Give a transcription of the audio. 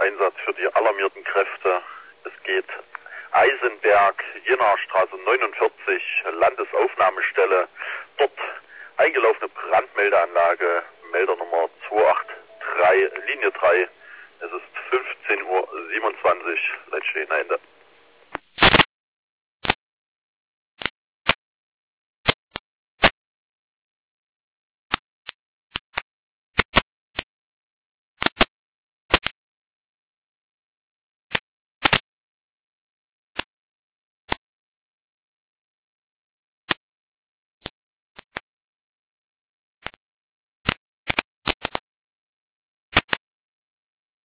Einsatz für die alarmierten Kräfte. Es geht Eisenberg, Jennerstraße 49, Landesaufnahmestelle. Dort eingelaufene Brandmeldeanlage, Meldernummer 283, Linie 3. Es ist 15:27 Uhr, Leitstehen Ende.